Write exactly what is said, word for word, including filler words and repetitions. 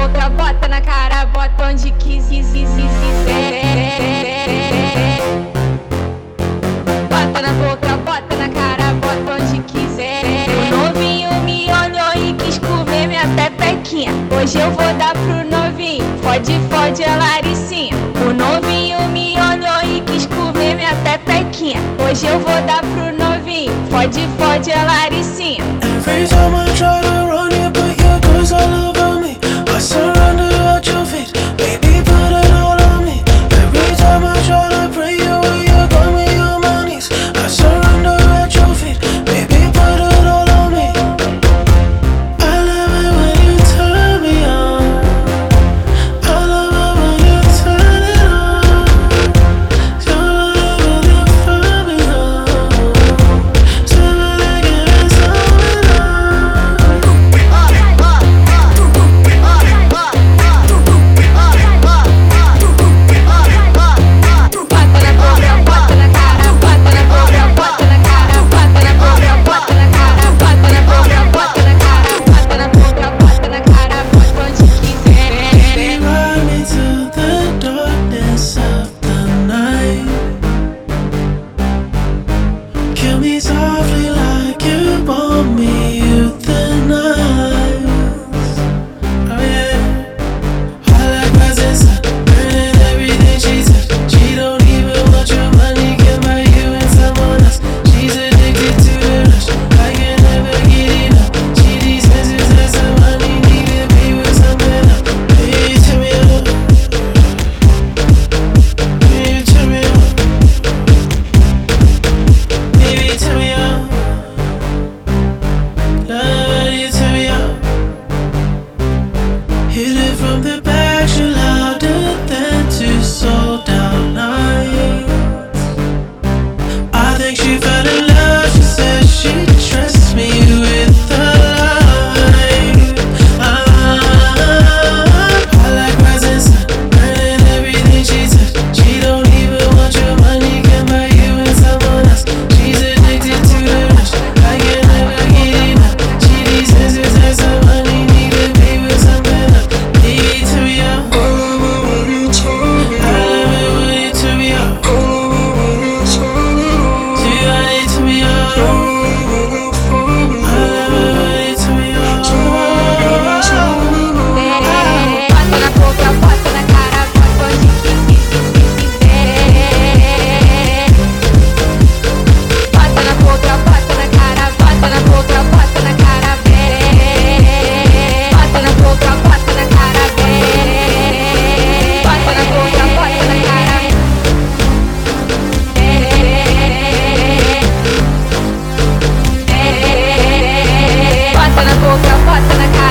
boca, bota na cara, bota onde quiser. Bota na boca, bota na cara, bota onde quiser. O novinho me olhou e quis comer minha pepequinha. Hoje eu vou dar pro novinho, fode, fode a Laricinha. O novinho me olhou e quis comer minha pepequinha. Hoje eu vou dar pro novinho, fode, fode a Laricinha. Every time I try to run, you put your clothes all over me. I surrender at your feet, baby, put it all on me. Every time I try to pray, you will, you got me on my knees. I surrender at your feet, baby, put it all on me. I love it when you turn me on. I love it when you turn it on. So I love when you turn me on. So I give it something on. Bota na boca, bota na cara, bota na boca, bota na cara, bota na boca, bota na cara, bota na boca, bota na cara, bota na boca, bota na cara, bota onde quiser. Ride me to the darkness of the night. Kill me softly like you want me euthanize. Oh yeah. I like rising sun, burning everything she said. She don't even want your money, can buy you and someone else. She's addicted to the rush, I can never get enough. She dismisses that some money need to be with something else. Baby, turn me up. Baby, turn me up. Baby, turn me up. Love you, turn me up. Hit it from the back, she louder than two sold out nights. I think she fell in love, she said she trusts me with her life. I, I like rising sun, burning everything she said. She don't even want your money, can buy you and someone else. She's addicted to the rush, I can never get enough. She dismisses that some money need to be with something else. Baby, turn me up. I love it when you turn me up. See, I need to be up. I love it when you turn me up. Bota na boca, bota na cara, bota onde quiser. Bota na boca, bota na cara, bota na boca, bota na cara. Bota na boca, bota na cara. Bota na boca, bota na cara. Bota na boca, bota na cara.